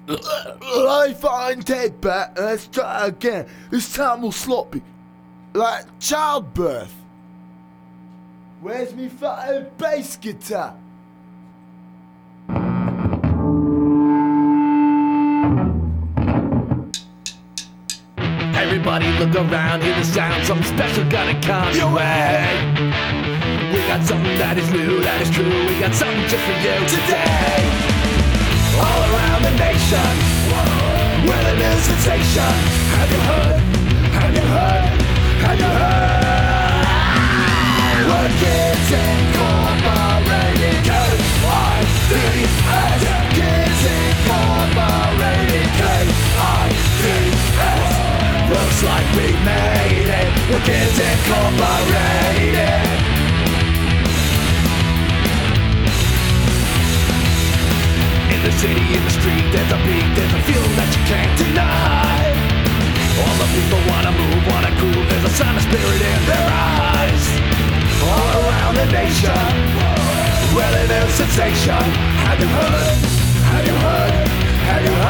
I find Ted back. Let's try again. This time we'll sloppy. Like childbirth. Where's me fucking bass guitar? Everybody look around, hear the sound, something special gonna come your way. We got something that is new, that is true, we got something just for you today. All around the nation, we're the new sensation. Have you heard? Have you heard? Have you heard? We're Kids Incorporated, K-I-D-S. Kids Incorporated, K-I-D-S. Looks like we made it. We're Kids Incorporated. In the city, in the street, there's a beat, there's a feeling that you can't deny. All the people wanna move, wanna groove. There's a sign of spirit in their eyes. All around the nation, we're the new sensation. Have you heard? Have you heard? Have you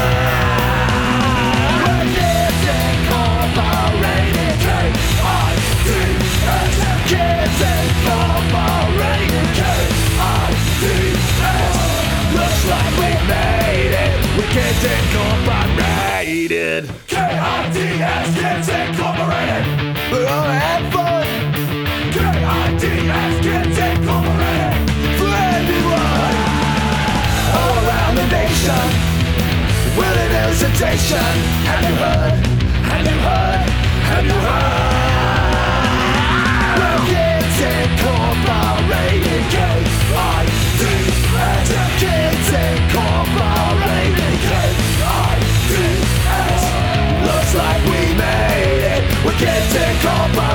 heard? We're Kids Incorporated, K-I-D-S. Kids Incorporated, K-I-D-S. Looks like we made it. We're Kids Incorporated. K-I-D-S, Kids Incorporated. We're gonna have fun. K-I-D-S, Kids Incorporated. For everyone. All around the nation, we're the new sensation. Have you heard? Have you heard? Have you heard? We're Kids Incorporated, K-I-D-S. Kids Incorporated, K-I-D-S. Looks like we made it. We're Kids Incorporated.